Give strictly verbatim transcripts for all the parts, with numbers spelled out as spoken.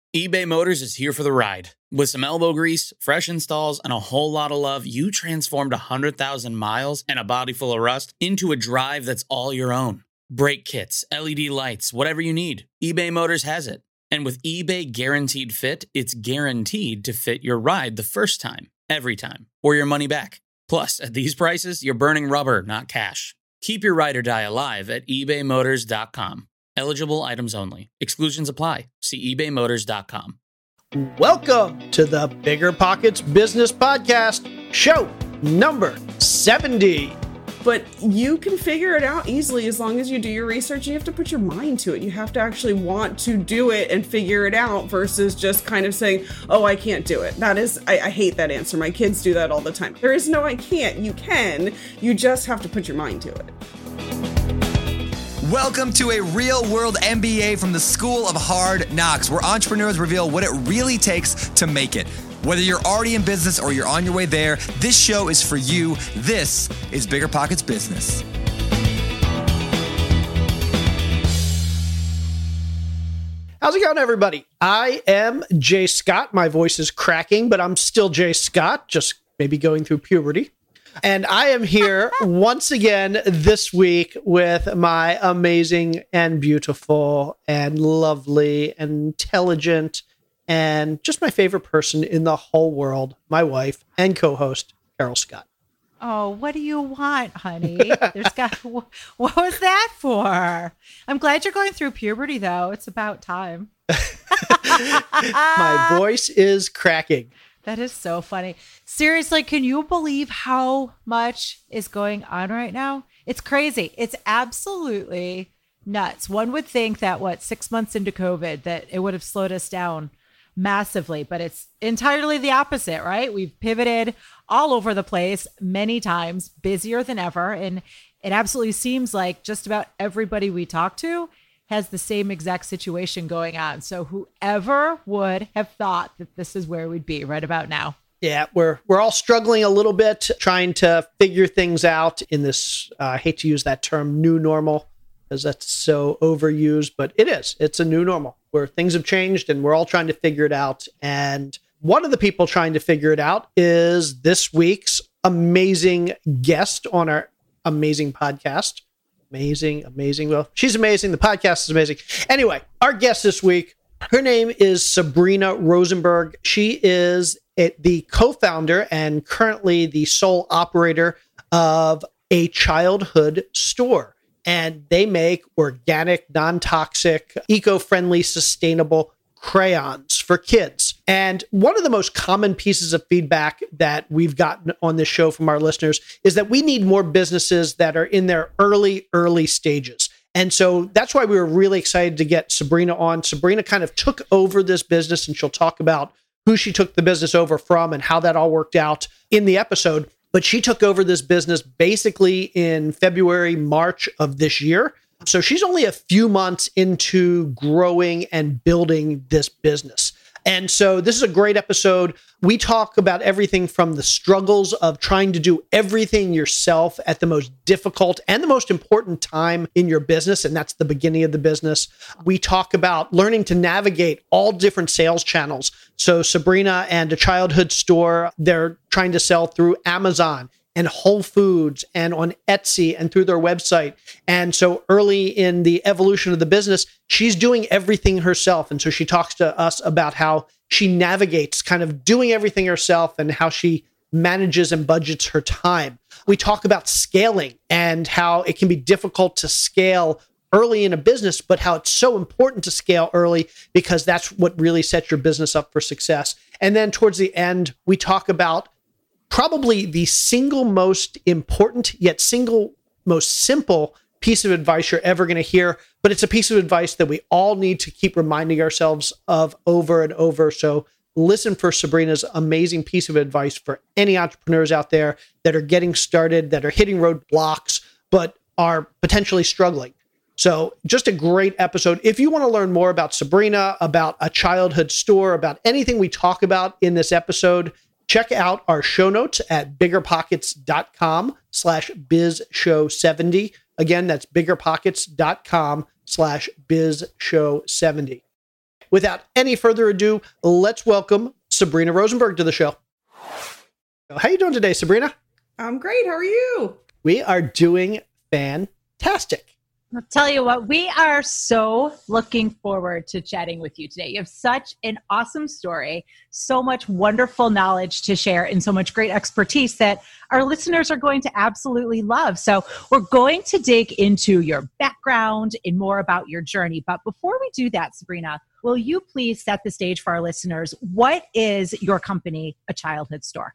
eBay Motors is here for the ride. With some elbow grease, fresh installs, and a whole lot of love, you transformed one hundred thousand miles and a body full of rust into a drive that's all your own. Brake kits, L E D lights, whatever you need, eBay Motors has it. And with eBay Guaranteed Fit, it's guaranteed to fit your ride the first time, every time, or your money back. Plus, at these prices, you're burning rubber, not cash. Keep your ride or die alive at ebay motors dot com. Eligible items only. Exclusions apply. See ebay motors dot com. Welcome to the Bigger Pockets Business Podcast, show number seventy. But you can figure it out easily as long as you do your research. You have to put your mind to it. You have to actually want to do it and figure it out versus just kind of saying, oh, I can't do it. That is, I, I hate that answer. My kids do that all the time. There is no I can't. You can. You just have to put your mind to it. Welcome to a real-world M B A from the School of Hard Knocks, where entrepreneurs reveal what it really takes to make it. Whether you're already in business or you're on your way there, this show is for you. This is Bigger Pockets Business. How's it going, everybody? I am Jay Scott. My voice is cracking, but I'm still Jay Scott, just maybe going through puberty. And I am here once again this week with my amazing and beautiful and lovely and intelligent and just my favorite person in the whole world, my wife and co-host, Carol Scott. Oh, what do you want, honey? There's got, what was that for? I'm glad you're going through puberty, though. It's about time. My voice is cracking. That is so funny. Seriously, can you believe how much is going on right now? It's crazy. It's absolutely nuts. One would think that, what, six months into COVID, that it would have slowed us down massively, but it's entirely the opposite, right? We've pivoted all over the place many times, busier than ever. And it absolutely seems like just about everybody we talk to has the same exact situation going on. So whoever would have thought that this is where we'd be right about now? Yeah, we're we're all struggling a little bit, trying to figure things out in this, uh, I hate to use that term, new normal, because that's so overused, but it is. It's a new normal where things have changed and we're all trying to figure it out. And one of the people trying to figure it out is this week's amazing guest on our amazing podcast. Amazing, amazing. Well, she's amazing. The podcast is amazing. Anyway, our guest this week, her name is Sabrina Rosenberg. She is a, the co-founder and currently the sole operator of A Childhood Store. And they make organic, non-toxic, eco-friendly, sustainable crayons for kids. And one of the most common pieces of feedback that we've gotten on this show from our listeners is that we need more businesses that are in their early, early stages. And so that's why we were really excited to get Sabrina on. Sabrina kind of took over this business, and she'll talk about who she took the business over from and how that all worked out in the episode. But she took over this business basically in February, March of this year. So she's only a few months into growing and building this business. And so this is a great episode. We talk about everything from the struggles of trying to do everything yourself at the most difficult and the most important time in your business, and that's the beginning of the business. We talk about learning to navigate all different sales channels. So Sabrina and A Childhood Store, they're trying to sell through Amazon and Whole Foods and on Etsy and through their website. And so early in the evolution of the business, she's doing everything herself. And so she talks to us about how she navigates kind of doing everything herself and how she manages and budgets her time. We talk about scaling and how it can be difficult to scale early in a business, but how it's so important to scale early because that's what really sets your business up for success. And then towards the end, we talk about probably the single most important, yet single most simple piece of advice you're ever going to hear, but it's a piece of advice that we all need to keep reminding ourselves of over and over. So listen for Sabrina's amazing piece of advice for any entrepreneurs out there that are getting started, that are hitting roadblocks, but are potentially struggling. So just a great episode. If you want to learn more about Sabrina, about A Childhood Store, about anything we talk about in this episode, check out our show notes at biggerpockets.com slash biz show 70. Again, that's biggerpockets.com slash biz show 70. without any further ado, let's welcome Sabrina Rosenberg to the show. How you doing today, Sabrina? I'm great. How are you? We are doing fantastic. I'll tell you what, we are so looking forward to chatting with you today. You have such an awesome story, so much wonderful knowledge to share, and so much great expertise that our listeners are going to absolutely love. So we're going to dig into your background and more about your journey. But before we do that, Sabrina, will you please set the stage for our listeners? What is your company, A Childhood Store?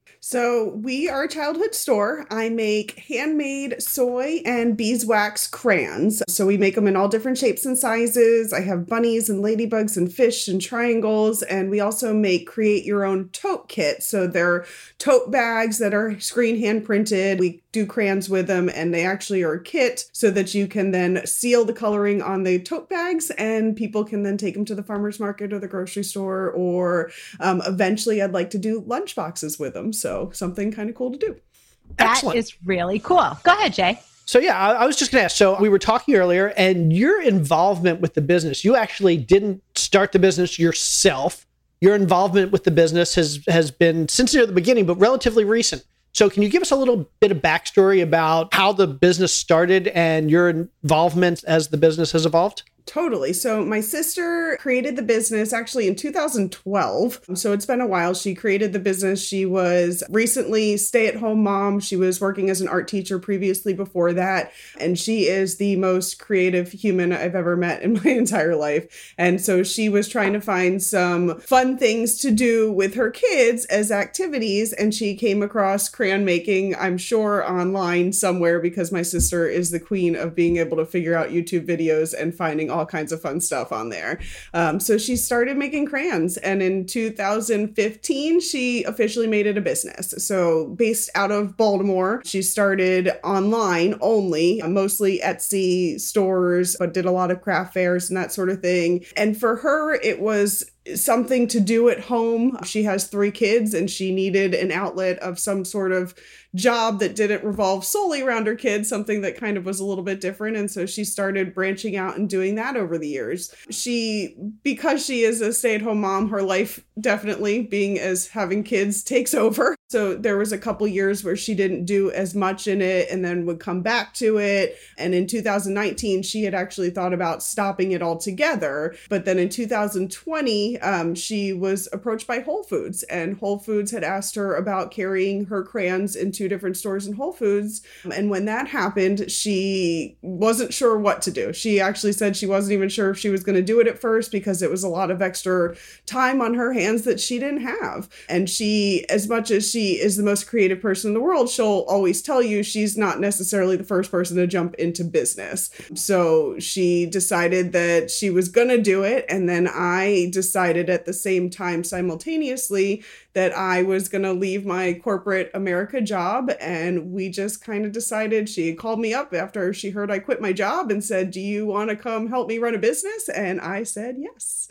So we are a childhood store. I make handmade soy and beeswax crayons. So we make them in all different shapes and sizes. I have bunnies and ladybugs and fish and triangles. And we also make create your own tote kits. So they're tote bags that are screen hand printed. We do crayons with them, and they actually are a kit so that you can then seal the coloring on the tote bags, and people can then take them to the farmer's market or the grocery store, or um, eventually I'd like to do lunch boxes with them. So something kind of cool to do. That Excellent. is really cool. Go ahead, Jay. So yeah, I, I was just going to ask, so we were talking earlier, and your involvement with the business, you actually didn't start the business yourself. Your involvement with the business has, has been since near the beginning, but relatively recent. So can you give us a little bit of backstory about how the business started and your involvement as the business has evolved? Totally. So my sister created the business actually in two thousand twelve. So it's been a while. She created the business. She was recently stay-at-home mom. She was working as an art teacher previously before that. And she is the most creative human I've ever met in my entire life. And so she was trying to find some fun things to do with her kids as activities. And she came across crayon making, I'm sure online somewhere, because my sister is the queen of being able to figure out YouTube videos and finding all kinds of fun stuff on there. Um, so she started making crayons, and in two thousand fifteen, she officially made it a business. So based out of Baltimore, she started online only, mostly Etsy stores, but did a lot of craft fairs and that sort of thing. And for her, it was something to do at home. She has three kids, and she needed an outlet of some sort of job that didn't revolve solely around her kids, something that kind of was a little bit different. And so she started branching out and doing that over the years. She, because she is a stay-at-home mom, her life definitely, being as having kids, takes over. So there was a couple years where she didn't do as much in it and then would come back to it. And in two thousand nineteen, she had actually thought about stopping it altogether. But then in two thousand twenty, um, she was approached by Whole Foods, and Whole Foods had asked her about carrying her crayons into different stores in Whole Foods. And when that happened, she wasn't sure what to do. She actually said she wasn't even sure if she was going to do it at first, because it was a lot of extra time on her hands that she didn't have. And she, as much as she is the most creative person in the world, she'll always tell you she's not necessarily the first person to jump into business. So she decided that she was going to do it. And then I decided at the same time, simultaneously, that I was going to leave my corporate America job. And we just kind of decided, she called me up after she heard I quit my job and said, "Do you want to come help me run a business?" And I said, yes.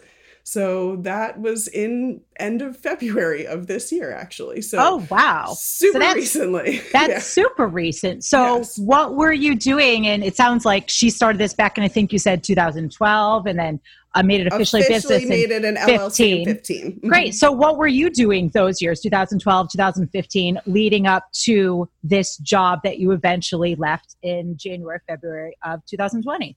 So that was in end of February of this year, actually. So oh, wow. Super so that's, recently. That's yeah. super recent. So yes. What were you doing? And it sounds like she started this back in, I think you said two thousand twelve, and then uh, made it officially, officially business made in it an L L C in fifteen. Great. So what were you doing those years, two thousand twelve, two thousand fifteen, leading up to this job that you eventually left in January, February of two thousand twenty?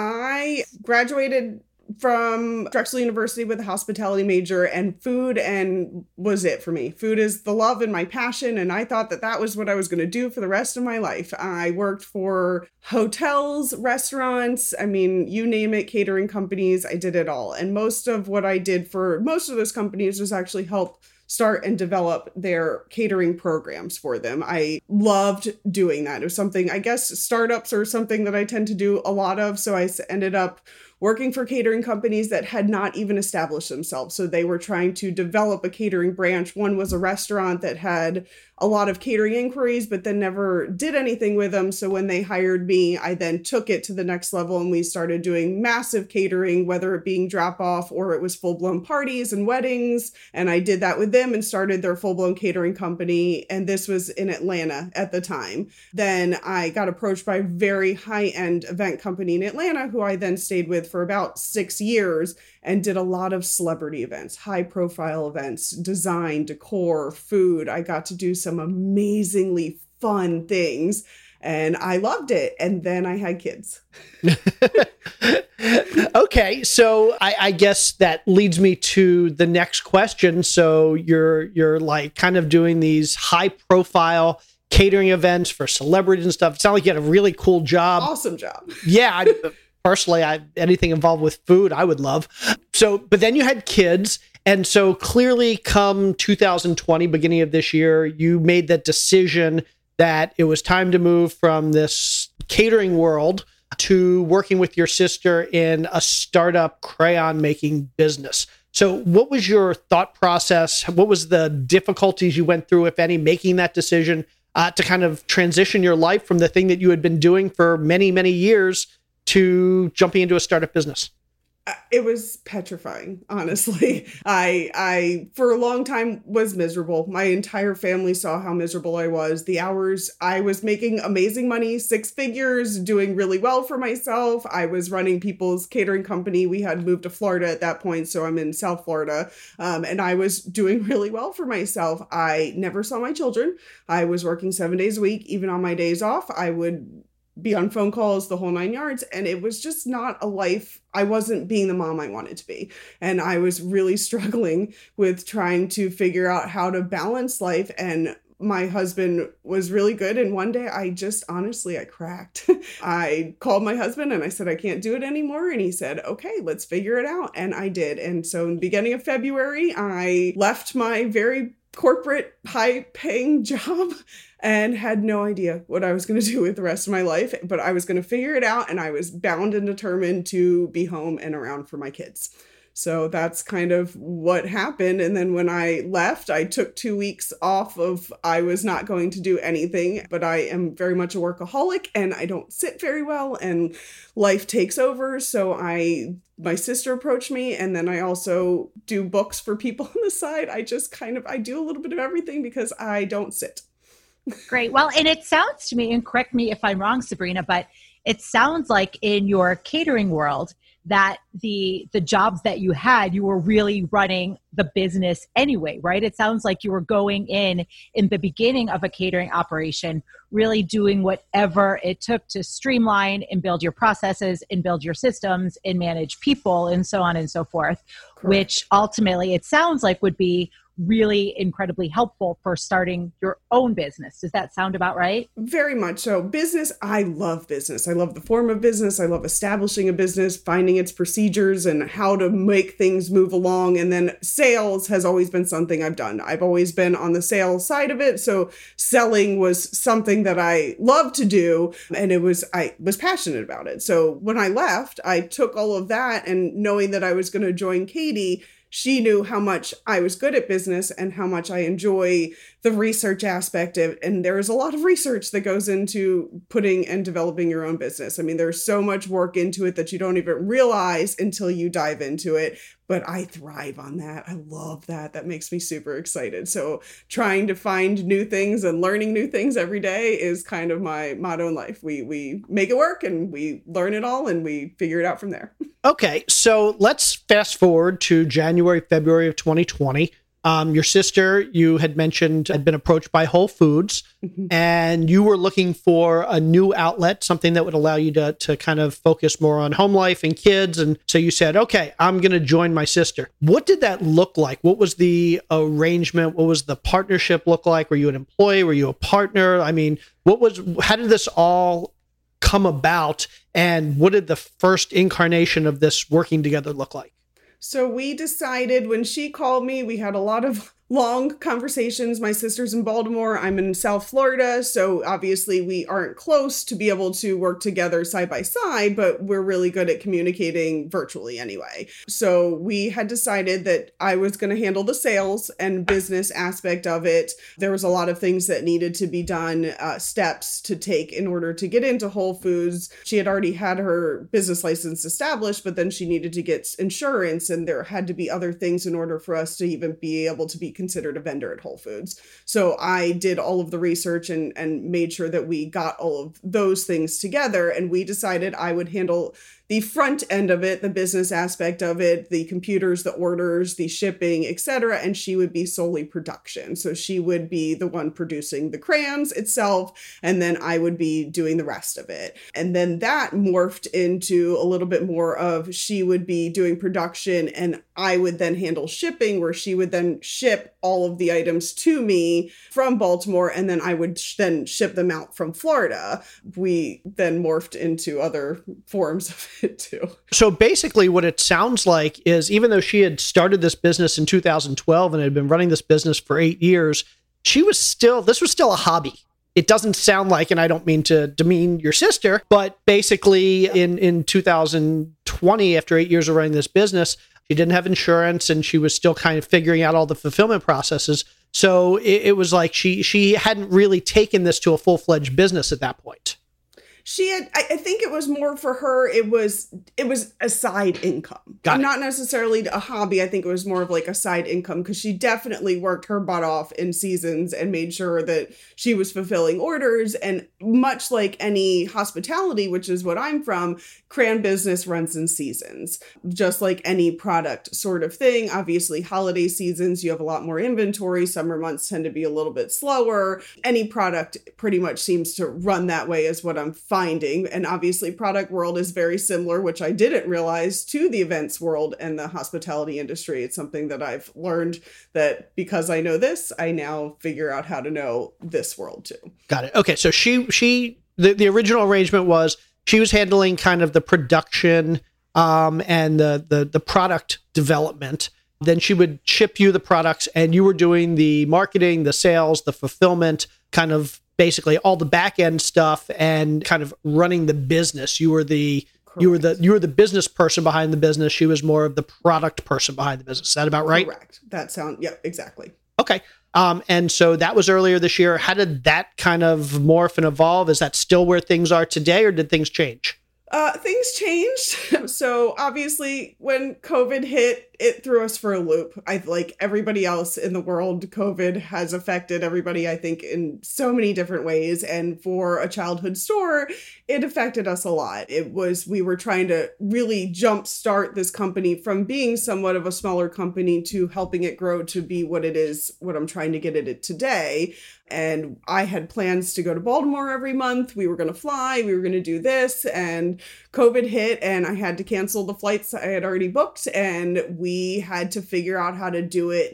I graduated from Drexel University with a hospitality major, and food and was it for me. Food is the love and my passion, and I thought that that was what I was going to do for the rest of my life. I worked for hotels, restaurants, I mean, you name it, catering companies, I did it all. And most of what I did for most of those companies was actually help start and develop their catering programs for them. I loved doing that. It was something, I guess, startups are something that I tend to do a lot of. So I ended up working for catering companies that had not even established themselves. So they were trying to develop a catering branch. One was a restaurant that had a lot of catering inquiries, but then never did anything with them. So when they hired me, I then took it to the next level and we started doing massive catering, whether it being drop off or it was full blown parties and weddings. And I did that with them and started their full blown catering company. And this was in Atlanta at the time. Then I got approached by a very high end event company in Atlanta, who I then stayed with for about six years and did a lot of celebrity events, high profile events, design, decor, food. I got to do some amazingly fun things and I loved it. And then I had kids. Okay. So I, I guess that leads me to the next question. So you're, you're like kind of doing these high profile catering events for celebrities and stuff. It sounds like you had a really cool job. Awesome job. Yeah. I, personally, I, anything involved with food, I would love. So, but then you had kids. And so clearly come two thousand twenty, beginning of this year, you made that decision that it was time to move from this catering world to working with your sister in a startup crayon making business. So what was your thought process? What was the difficulties you went through, if any, making that decision uh, to kind of transition your life from the thing that you had been doing for many, many years to jumping into a startup business? It was petrifying, honestly. I, I, for a long time was miserable. My entire family saw how miserable I was. The hours I was making amazing money, six figures, doing really well for myself. I was running people's catering company. We had moved to Florida at that point, so I'm in South Florida. Um, and I was doing really well for myself. I never saw my children. I was working seven days a week. Even on my days off, I would be on phone calls, the whole nine yards. And it was just not a life. I wasn't being the mom I wanted to be. And I was really struggling with trying to figure out how to balance life. And my husband was really good. And one day I just, honestly, I cracked. I called my husband and I said, I can't do it anymore. And he said, okay, let's figure it out. And I did. And so in the beginning of February, I left my very corporate high paying job and had no idea what I was going to do with the rest of my life, but I was going to figure it out and I was bound and determined to be home and around for my kids. So that's kind of what happened. And then when I left, I took two weeks off of, I was not going to do anything, but I am very much a workaholic and I don't sit very well and life takes over. So I, my sister approached me and then I also do books for people on the side. I just kind of, I do a little bit of everything because I don't sit. Great. Well, and it sounds to me, and correct me if I'm wrong, Sabrina, but it sounds like in your catering world that the the jobs that you had, you were really running the business anyway, right? It sounds like you were going in in the beginning of a catering operation, really doing whatever it took to streamline and build your processes and build your systems and manage people and so on and so forth, Correct. Which ultimately it sounds like would be really incredibly helpful for starting your own business. Does that sound about right? Very much so. Business, I love business. I love the form of business. I love establishing a business, finding its procedures and how to make things move along. And then sales has always been something I've done. I've always been on the sales side of it. So selling was something that I loved to do. And it was, I was passionate about it. So when I left, I took all of that and knowing that I was going to join Katie, she knew how much I was good at business and how much I enjoy the research aspect of it. And there is a lot of research that goes into putting and developing your own business. I mean, there's so much work into it that you don't even realize until you dive into it. But I thrive on that. I love that. That makes me super excited. So trying to find new things and learning new things every day is kind of my motto in life. We we make it work and we learn it all and we figure it out from there. Okay, so let's fast forward to January, February of twenty twenty. Um, your sister, you had mentioned, had been approached by Whole Foods, mm-hmm. and you were looking for a new outlet, something that would allow you to to kind of focus more on home life and kids. And so you said, okay, I'm going to join my sister. What did that look like? What was the arrangement? What was the partnership look like? Were you an employee? Were you a partner? I mean, what was, how did this all come about? And what did the first incarnation of this working together look like? So we decided when she called me, we had a lot of long conversations. My sister's in Baltimore. I'm in South Florida. So obviously we aren't close to be able to work together side by side, but we're really good at communicating virtually anyway. So we had decided that I was going to handle the sales and business aspect of it. There was a lot of things that needed to be done, uh, steps to take in order to get into Whole Foods. She had already had her business license established, but then she needed to get insurance, and there had to be other things in order for us to even be able to be considered a vendor at Whole Foods. So I did all of the research and, and made sure that we got all of those things together. And we decided I would handle the front end of it, the business aspect of it, the computers, the orders, the shipping, et cetera. And she would be solely production. So she would be the one producing the crayons itself, and then I would be doing the rest of it. And then that morphed into a little bit more of she would be doing production and I would then handle shipping, where she would then ship all of the items to me from Baltimore, and then I would sh- then ship them out from Florida. We then morphed into other forms of it too. So basically what it sounds like is, even though she had started this business in two thousand twelve and had been running this business for eight years, she was still, this was still a hobby. It doesn't sound like, and I don't mean to demean your sister, but basically in, in two thousand twenty, after eight years of running this business, she didn't have insurance and she was still kind of figuring out all the fulfillment processes. So it, it was like she she hadn't really taken this to a full-fledged business at that point. She had, I, I think it was more for her, it was, it was a side income. Got it. Not necessarily a hobby. I think it was more of like a side income, because she definitely worked her butt off in seasons and made sure that she was fulfilling orders. And much like any hospitality, which is what I'm from, crayon business runs in seasons, just like any product sort of thing. Obviously, holiday seasons, you have a lot more inventory. Summer months tend to be a little bit slower. Any product pretty much seems to run that way, is what I'm finding. And obviously, product world is very similar, which I didn't realize, to the events world and the hospitality industry. It's something that I've learned, that because I know this, I now figure out how to know this world too. Got it. Okay, so she she the, the original arrangement was she was handling kind of the production um, and the, the the product development. Then she would ship you the products, and you were doing the marketing, the sales, the fulfillment, kind of basically all the back end stuff, and kind of running the business. You were the Correct. you were the you were the business person behind the business. She was more of the product person behind the business. Is that about right? Correct. That sound yeah, exactly. Okay. Um, and so that was earlier this year. How did that kind of morph and evolve? Is that still where things are today, or did things change? Uh, things changed. So obviously when COVID hit, it threw us for a loop. I like everybody else in the world, COVID has affected everybody, I think, in so many different ways. And for a childhood store, it affected us a lot. It was, we were trying to really jumpstart this company from being somewhat of a smaller company to helping it grow to be what it is, what I'm trying to get at it today. And I had plans to go to Baltimore every month. We were going to fly. We were going to do this. And COVID hit, and I had to cancel the flights I had already booked. And we had to figure out how to do it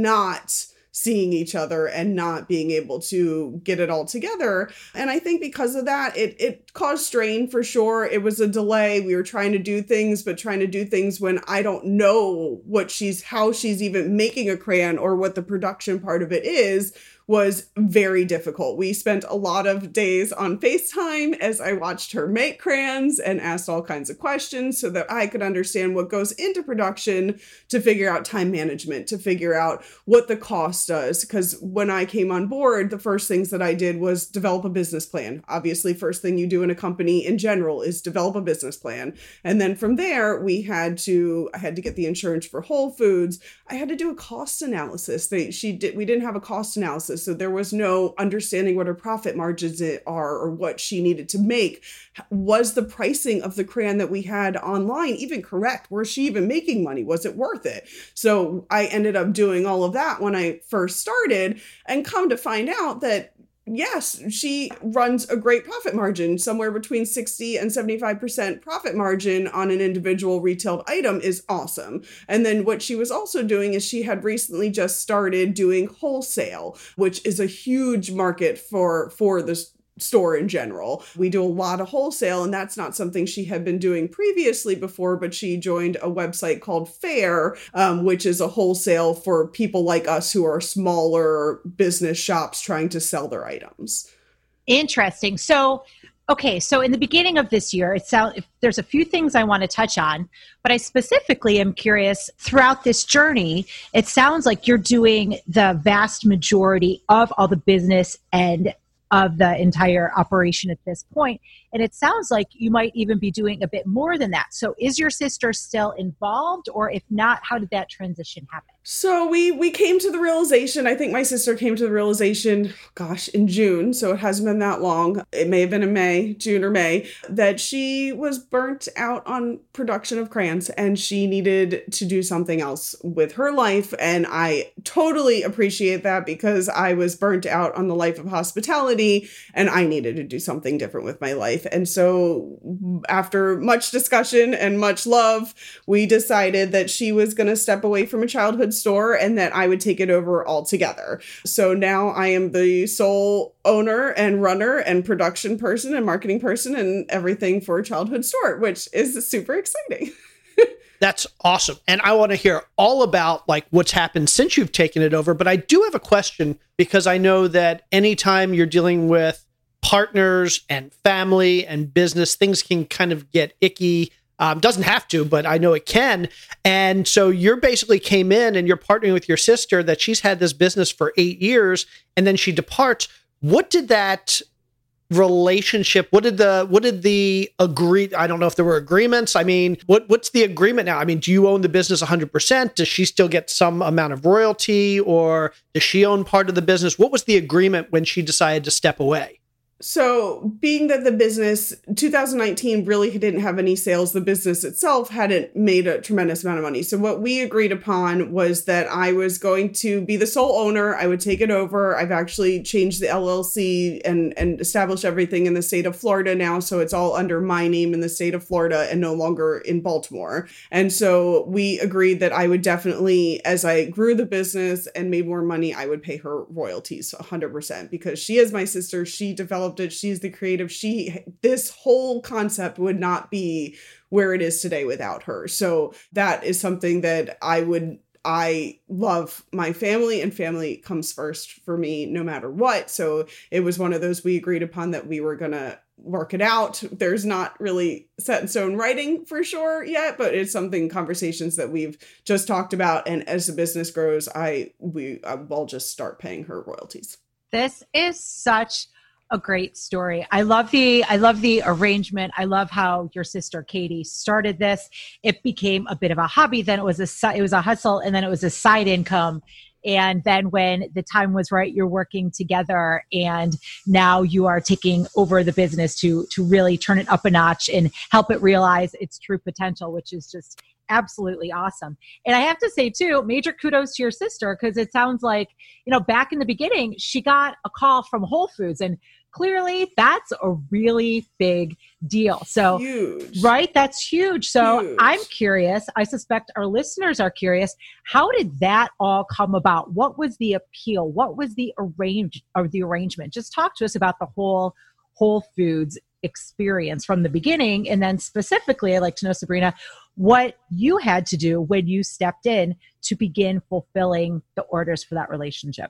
not seeing each other and not being able to get it all together. And I think because of that, it it caused strain for sure. It was a delay. We were trying to do things, but trying to do things when I don't know what she's, how she's even making a crayon or what the production part of it is, was very difficult. We spent a lot of days on FaceTime as I watched her make crayons and asked all kinds of questions so that I could understand what goes into production, to figure out time management, to figure out what the cost does. Because when I came on board, the first things that I did was develop a business plan. Obviously, first thing you do in a company in general is develop a business plan. And then from there, we had to, I had to get the insurance for Whole Foods. I had to do a cost analysis. They, she did, we didn't have a cost analysis. So there was no understanding what her profit margins are or what she needed to make. Was the pricing of the crayon that we had online even correct? Was she even making money? Was it worth it? So I ended up doing all of that when I first started, and come to find out that yes, she runs a great profit margin. Somewhere between sixty and seventy-five percent profit margin on an individual retailed item is awesome. And then what she was also doing is she had recently just started doing wholesale, which is a huge market for, for this store in general. We do a lot of wholesale, and that's not something she had been doing previously before, but she joined a website called Fair, um, which is a wholesale for people like us who are smaller business shops trying to sell their items. Interesting. So, okay, so in the beginning of this year, it sounds there's a few things I want to touch on, but I specifically am curious throughout this journey, it sounds like you're doing the vast majority of all the business and of the entire operation at this point. And it sounds like you might even be doing a bit more than that. So is your sister still involved? Or if not, how did that transition happen? So we we came to the realization, I think my sister came to the realization, gosh, in June, so it hasn't been that long. It may have been in May, June or May, that she was burnt out on production of crayons and she needed to do something else with her life. And I totally appreciate that because I was burnt out on the life of hospitality and I needed to do something different with my life. And so after much discussion and much love, we decided that she was going to step away from a childhood store and that I would take it over altogether. So now I am the sole owner and runner and production person and marketing person and everything for a childhood store, which is super exciting. That's awesome. And I want to hear all about like what's happened since you've taken it over. But I do have a question because I know that anytime you're dealing with partners and family and business, things can kind of get icky. Um, doesn't have to, but I know it can. And so you're basically came in and you're partnering with your sister that she's had this business for eight years and then she departs. What did that relationship, what did the, what did the agree? I don't know if there were agreements. I mean, what, what's the agreement now? I mean, do you own the business one hundred percent? Does she still get some amount of royalty or does she own part of the business? What was the agreement when she decided to step away? So being that the business, two thousand nineteen really didn't have any sales, the business itself hadn't made a tremendous amount of money. So what we agreed upon was that I was going to be the sole owner. I would take it over. I've actually changed the L L C and, and established everything in the state of Florida now. So it's all under my name in the state of Florida and no longer in Baltimore. And so we agreed that I would definitely, as I grew the business and made more money, I would pay her royalties one hundred percent because she is my sister. She developed it. She's the creative. She, this whole concept would not be where it is today without her. So that is something that I would, I love my family and family comes first for me no matter what. So it was one of those we agreed upon that we were going to work it out. There's not really set in stone writing for sure yet, but it's something conversations that we've just talked about. And as the business grows, I, we, I will just start paying her royalties. This is such a great story. I love the, I love the arrangement. I love how your sister Katie started this. It became a bit of a hobby. Then it was a, it was a hustle and then it was a side income. And then when the time was right, you're working together and now you are taking over the business to, to really turn it up a notch and help it realize its true potential, which is just absolutely awesome. And I have to say too, major kudos to your sister, because it sounds like, you know, back in the beginning, she got a call from Whole Foods and clearly that's a really big deal. So, huge. Right? That's huge. So huge. I'm curious, I suspect our listeners are curious, how did that all come about? What was the appeal? What was the arrange or the arrangement? Just talk to us about the whole Whole Foods experience from the beginning. And then specifically, I'd like to know, Sabrina, what you had to do when you stepped in to begin fulfilling the orders for that relationship.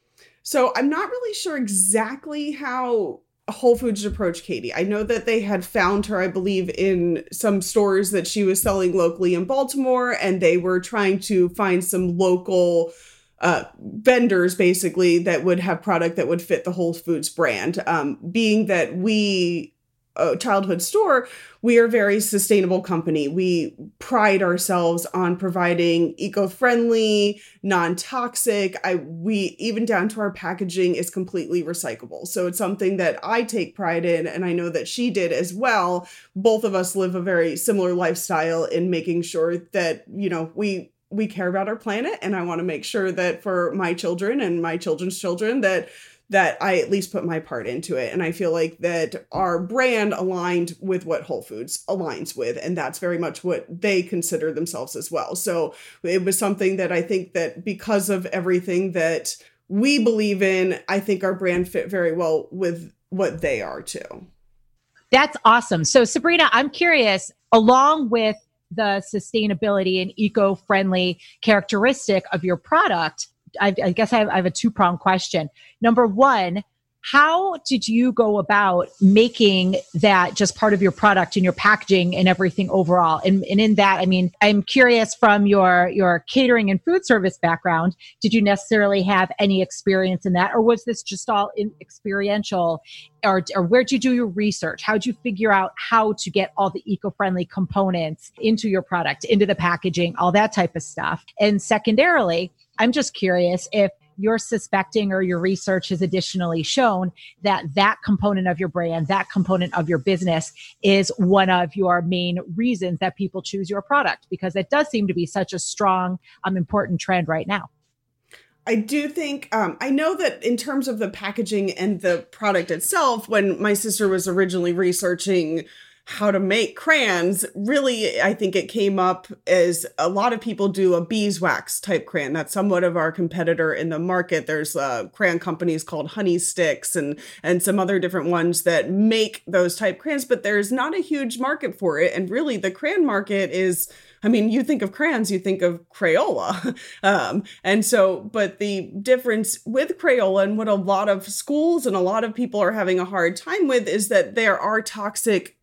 So I'm not really sure exactly how Whole Foods approached Katie. I know that they had found her, I believe, in some stores that she was selling locally in Baltimore, and they were trying to find some local uh, vendors, basically, that would have product that would fit the Whole Foods brand. Um, being that we, a childhood store, we are a very sustainable company. We pride ourselves on providing eco-friendly, non-toxic. I we even down to our packaging is completely recyclable. So it's something that I take pride in, and I know that she did as well. Both of us live a very similar lifestyle in making sure that, you know, we we care about our planet, and I want to make sure that for my children and my children's children that that I at least put my part into it. And I feel like that our brand aligned with what Whole Foods aligns with. And that's very much what they consider themselves as well. So it was something that I think that because of everything that we believe in, I think our brand fit very well with what they are too. That's awesome. So Sabrina, I'm curious, along with the sustainability and eco-friendly characteristic of your product, I, I guess I have, I have a two-pronged question. Number one, how did you go about making that just part of your product and your packaging and everything overall? And, and in that, I mean, I'm curious from your, your catering and food service background, did you necessarily have any experience in that? Or was this just all in experiential? Or, or where'd you do your research? How'd you figure out how to get all the eco-friendly components into your product, into the packaging, all that type of stuff? And secondarily, I'm just curious if you're suspecting or your research has additionally shown that that component of your brand, that component of your business is one of your main reasons that people choose your product, because it does seem to be such a strong, um, important trend right now. I do think, um, I know that in terms of the packaging and the product itself, when my sister was originally researching how to make crayons, really, I think it came up as a lot of people do a beeswax type crayon. That's somewhat of our competitor in the market. There's uh, crayon companies called Honey Sticks and, and some other different ones that make those type crayons, but there's not a huge market for it. And really the crayon market is, I mean, you think of crayons, you think of Crayola. um, and so, but the difference with Crayola and what a lot of schools and a lot of people are having a hard time with is that there are toxic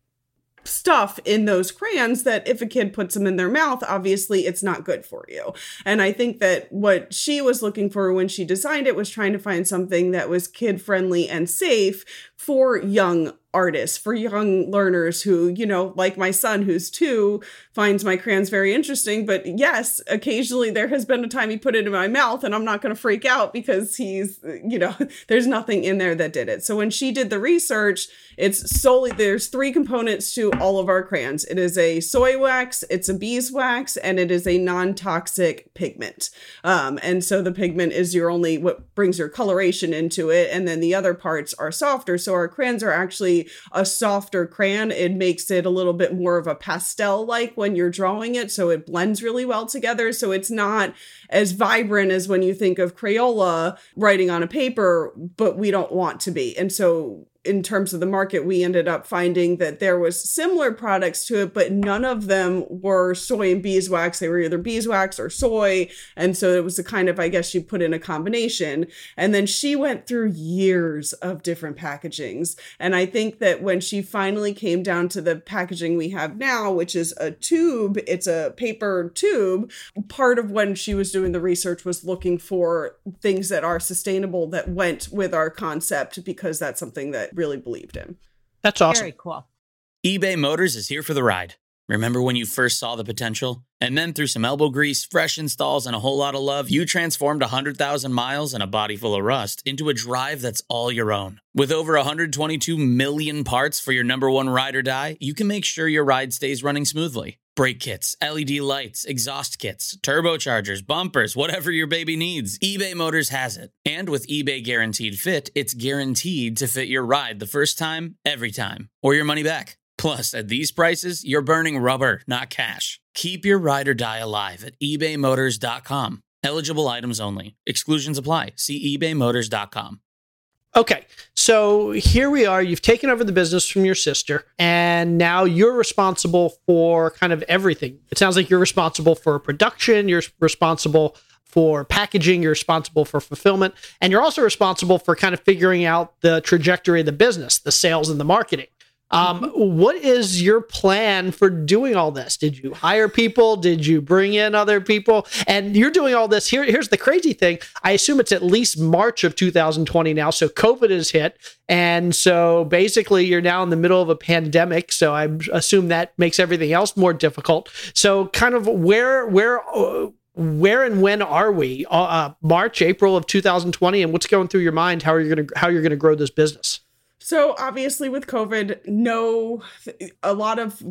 stuff in those crayons that if a kid puts them in their mouth, obviously it's not good for you. And I think that what she was looking for when she designed it was trying to find something that was kid friendly and safe for young artists, for young learners who, you know, like my son who's two, finds my crayons very interesting. But yes, occasionally there has been a time he put it in my mouth and I'm not going to freak out because he's, you know, there's nothing in there that did it. So when she did the research, it's solely, there's three components to all of our crayons. It is a soy wax, it's a beeswax, and it is a non-toxic pigment. Um, and so the pigment is your only, what brings your coloration into it. And then the other parts are softer. So our crayons are actually a softer crayon. It makes it a little bit more of a pastel-like when you're drawing it. So it blends really well together. So it's not as vibrant as when you think of Crayola writing on a paper, but we don't want to be. And so in terms of the market, we ended up finding that there was similar products to it, but none of them were soy and beeswax. They were either beeswax or soy. And so it was a kind of, I guess you put in a combination. And then she went through years of different packagings. And I think that when she finally came down to the packaging we have now, which is a tube, it's a paper tube, part of when she was doing the research was looking for things that are sustainable that went with our concept, because that's something that really believed in. That's awesome. Very cool. eBay Motors is here for the ride. Remember when you first saw the potential? And then through some elbow grease, fresh installs, and a whole lot of love, you transformed one hundred thousand miles and a body full of rust into a drive that's all your own. With over one hundred twenty-two million parts for your number one ride or die, you can make sure your ride stays running smoothly. Brake kits, L E D lights, exhaust kits, turbochargers, bumpers, whatever your baby needs, eBay Motors has it. And with eBay Guaranteed Fit, it's guaranteed to fit your ride the first time, every time, or your money back. Plus, at these prices, you're burning rubber, not cash. Keep your ride or die alive at ebay motors dot com. Eligible items only. Exclusions apply. See ebay motors dot com. Okay, so here we are. You've taken over the business from your sister, and now you're responsible for kind of everything. It sounds like you're responsible for production, you're responsible for packaging, you're responsible for fulfillment, and you're also responsible for kind of figuring out the trajectory of the business, the sales and the marketing. Um, what is your plan for doing all this? Did you hire people? Did you bring in other people? And you're doing all this. Here, here's the crazy thing. I assume it's at least March of two thousand twenty now. So COVID has hit. And so basically you're now in the middle of a pandemic. So I assume that makes everything else more difficult. So kind of where, where, uh, where and when are we? Uh, March, April of two thousand twenty, and what's going through your mind? How are you going to, how you're going to grow this business? So obviously with COVID, no, a lot of the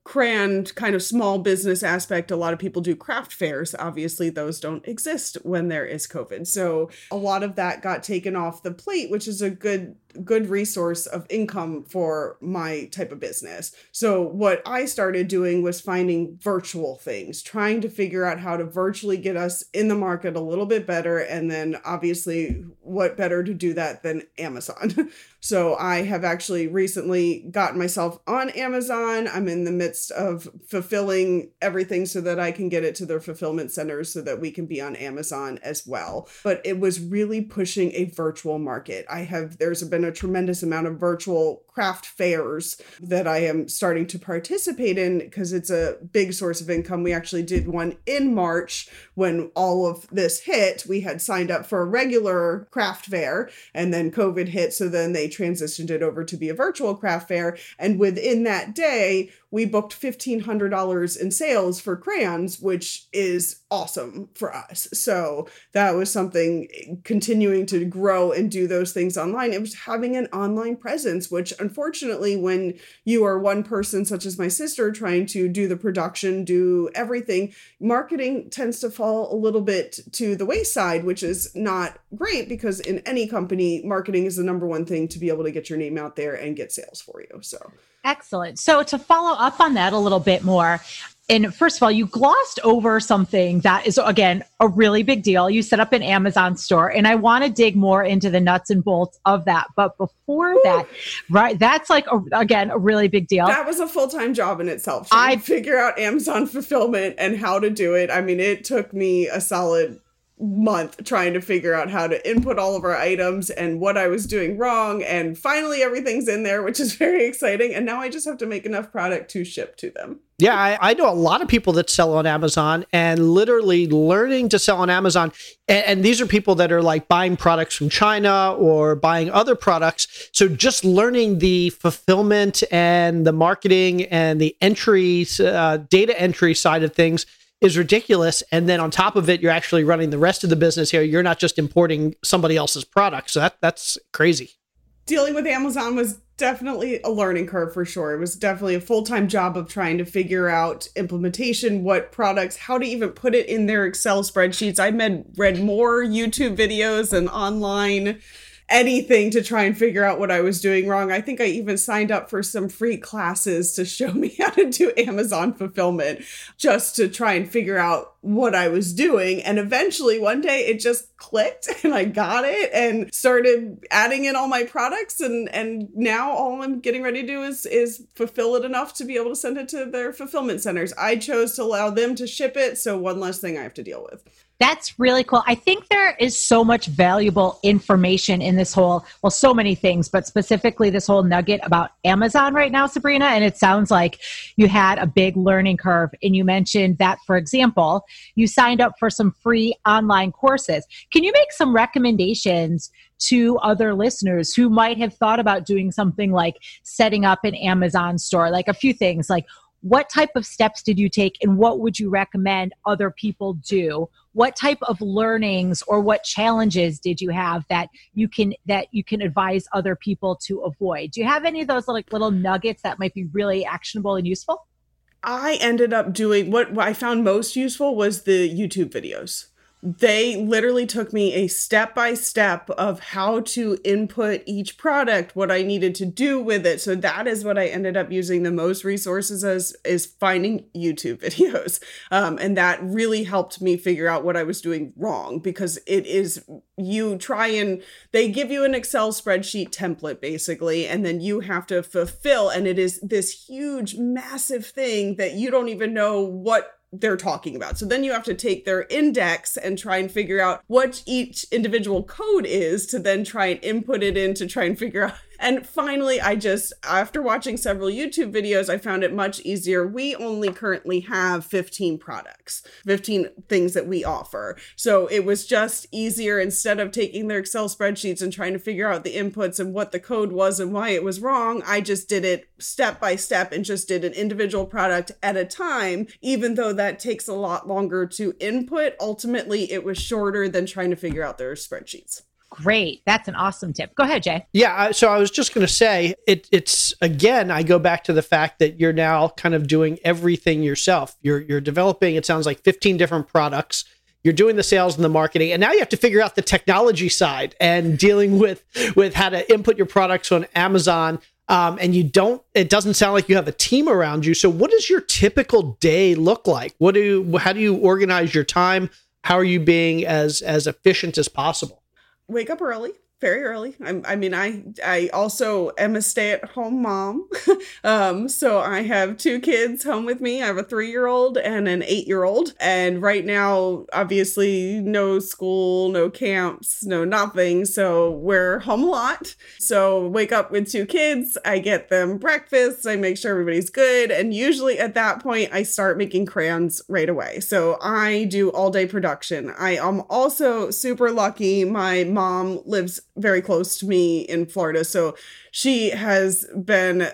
crayon kind of small business aspect, a lot of people do craft fairs. Obviously, those don't exist when there is COVID. So a lot of that got taken off the plate, which is a good good resource of income for my type of business. So what I started doing was finding virtual things, trying to figure out how to virtually get us in the market a little bit better. And then obviously, what better to do that than Amazon? So I have actually recently gotten myself on Amazon. I'm in the midst of fulfilling everything so that I can get it to their fulfillment centers so that we can be on Amazon as well. But it was really pushing a virtual market. I have, there's been a tremendous amount of virtual craft fairs that I am starting to participate in because it's a big source of income. We actually did one in March when all of this hit. We had signed up for a regular craft fair and then COVID hit. So then they transitioned it over to be a virtual craft fair. And within that day, we booked fifteen hundred dollars in sales for crayons, which is awesome for us. So that was something, continuing to grow and do those things online. It was having an online presence, which unfortunately, when you are one person, such as my sister, trying to do the production, do everything, marketing tends to fall a little bit to the wayside, which is not great because in any company, marketing is the number one thing to be able to get your name out there and get sales for you. So excellent. So to follow up on that a little bit more, and first of all, you glossed over something that is, again, a really big deal. You set up an Amazon store, and I want to dig more into the nuts and bolts of that. But before Ooh. that, right, that's like, a, again, a really big deal. That was a full-time job in itself. I figure out Amazon fulfillment and how to do it. I mean, it took me a solid month trying to figure out how to input all of our items and what I was doing wrong. And finally, everything's in there, which is very exciting. And now I just have to make enough product to ship to them. Yeah, I, I know a lot of people that sell on Amazon and literally learning to sell on Amazon. And, and these are people that are like buying products from China or buying other products. So just learning the fulfillment and the marketing and the entry, uh, data entry side of things is ridiculous. And then on top of it, you're actually running the rest of the business here. You're not just importing somebody else's product. So that that's crazy. Dealing with Amazon was definitely a learning curve for sure. It was definitely a full-time job of trying to figure out implementation, what products, how to even put it in their Excel spreadsheets. I read, read more YouTube videos and online anything to try and figure out what I was doing wrong. I think I even signed up for some free classes to show me how to do Amazon fulfillment just to try and figure out what I was doing. And eventually one day it just clicked and I got it and started adding in all my products. And, and now all I'm getting ready to do is, is fulfill it enough to be able to send it to their fulfillment centers. I chose to allow them to ship it. So one less thing I have to deal with. That's really cool. I think there is so much valuable information in this whole, well, so many things, but specifically this whole nugget about Amazon right now, Sabrina. And it sounds like you had a big learning curve. And you mentioned that, for example, you signed up for some free online courses. Can you make some recommendations to other listeners who might have thought about doing something like setting up an Amazon store? Like a few things, like what type of steps did you take and what would you recommend other people do? What type of learnings or what challenges did you have that you can that you can advise other people to avoid? Do you have any of those like little nuggets that might be really actionable and useful? I ended up doing what, what I found most useful was the YouTube videos. They literally took me a step-by-step of how to input each product, what I needed to do with it. So that is what I ended up using the most resources as, is finding YouTube videos. Um, and that really helped me figure out what I was doing wrong because it is, you try and, they give you an Excel spreadsheet template basically, and then you have to fulfill, and it is this huge, massive thing that you don't even know what they're talking about. So then you have to take their index and try and figure out what each individual code is to then try and input it in to try and figure out. And finally, I just, after watching several YouTube videos, I found it much easier. We only currently have fifteen products, fifteen things that we offer. So it was just easier instead of taking their Excel spreadsheets and trying to figure out the inputs and what the code was and why it was wrong. I just did it step by step and just did an individual product at a time, even though that takes a lot longer to input. Ultimately, it was shorter than trying to figure out their spreadsheets. great. That's an awesome tip. Go ahead, Jay. Yeah. I- So I was just going to say it, it's, again, I go back to the fact that you're now kind of doing everything yourself. You're, you're developing, it sounds like fifteen different products. You're doing the sales and the marketing, and now you have to figure out the technology side and dealing with, with how to input your products on Amazon. Um, and you don't, it doesn't sound like you have a team around you. So what does your typical day look like? What do you, how do you organize your time? How are you being as, as efficient as possible? Wake up early. Very early. I'm, I mean, I I also am a stay-at-home mom. um, so I have two kids home with me. I have a three-year-old and an eight-year-old. And right now, obviously, no school, no camps, no nothing. So we're home a lot. So wake up with two kids. I get them breakfast. I make sure everybody's good. And usually at that point, I start making crayons right away. So I do all-day production. I am also super lucky. My mom lives very close to me in Florida. So she has been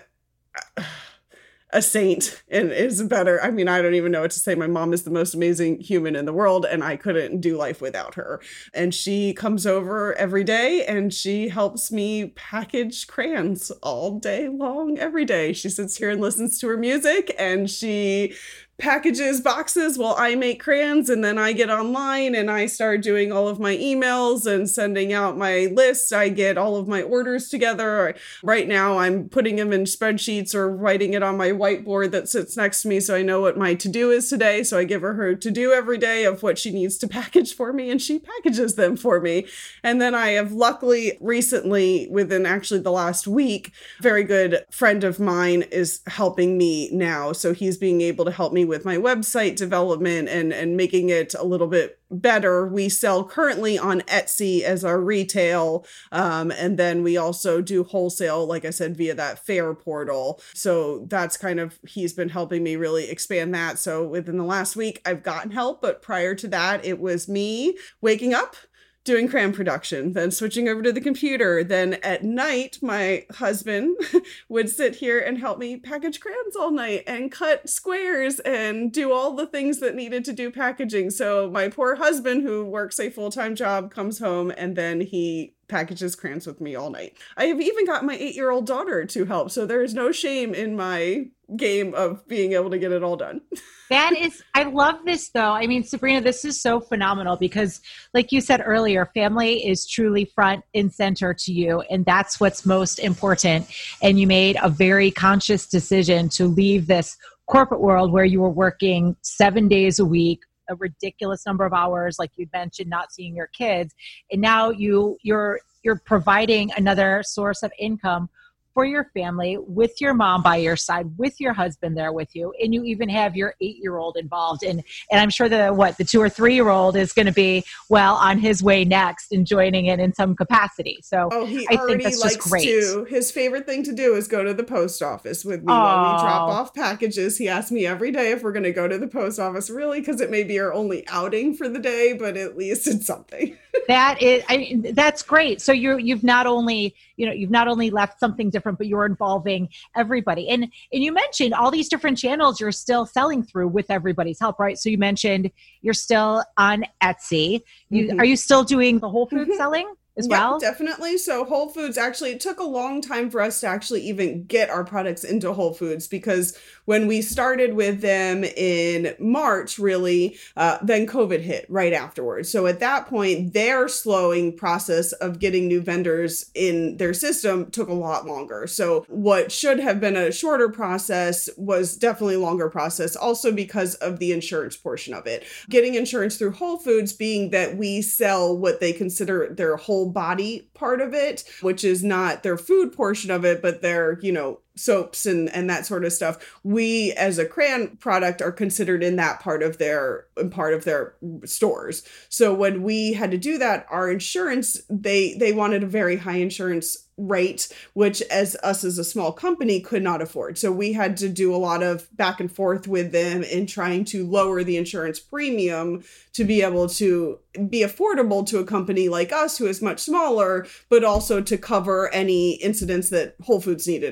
a saint and is better. I mean, I don't even know what to say. My mom is the most amazing human in the world, and I couldn't do life without her. And she comes over every day and she helps me package crayons all day long, every day. She sits here and listens to her music, and she packages boxes while I make crayons, and then I get online and I start doing all of my emails and sending out my lists. I get all of my orders together. Right now I'm putting them in spreadsheets or writing it on my whiteboard that sits next to me so I know what my to-do is today. So I give her her to-do every day of what she needs to package for me, and she packages them for me. And then I have luckily recently, within actually the last week, a very good friend of mine is helping me now. So he's being able to help me with my website development and, and making it a little bit better. We sell currently on Etsy as our retail. Um, and then we also do wholesale, like I said, via that fair portal. So that's kind of, he's been helping me really expand that. So within the last week, I've gotten help. But prior to that, it was me waking up, doing crayon production, then switching over to the computer. Then at night, my husband would sit here and help me package crayons all night and cut squares and do all the things that needed to do packaging. So my poor husband, who works a full-time job, comes home and then he packages crayons with me all night. I have even got my eight-year-old daughter to help. So there is no shame in my game of being able to get it all done. That is, I love this though. I mean, Sabrina, this is so phenomenal because like you said earlier, family is truly front and center to you. And that's what's most important. And you made a very conscious decision to leave this corporate world where you were working seven days a week, a ridiculous number of hours, like you mentioned, not seeing your kids. And now you, you're, you're providing another source of income for your family, with your mom by your side, with your husband there with you, and you even have your eight-year-old involved. And and I'm sure that what the two or three-year-old is going to be well on his way next and joining in in some capacity. So oh, he I already think that's likes just great. to. His favorite thing to do is go to the post office with me Oh. when we drop off packages. He asks me every day if we're going to go to the post office, really, because it may be our only outing for the day, but at least it's something. That is, I mean, that's great. So you're, you've not only, you know, you've not only left something different, but you're involving everybody. And, and you mentioned all these different channels you're still selling through with everybody's help, right? So you mentioned you're still on Etsy. You, Mm-hmm. Are you still doing the Whole Foods Mm-hmm. selling as Yeah, well? definitely. So Whole Foods, actually, it took a long time for us to actually even get our products into Whole Foods, because when we started with them in March, really, uh, then COVID hit right afterwards. So at that point, their slowing process of getting new vendors in their system took a lot longer. So what should have been a shorter process was definitely a longer process, also because of the insurance portion of it. Getting insurance through Whole Foods being that we sell what they consider their whole body part of it, which is not their food portion of it, but their, you know, soaps and, and that sort of stuff. We, as a crayon product, are considered in that part of their part of their stores. So when we had to do that, our insurance, they they wanted a very high insurance rate, which as us as a small company could not afford. So we had to do a lot of back and forth with them in trying to lower the insurance premium to be able to be affordable to a company like us who is much smaller, but also to cover any incidents that Whole Foods needed as well.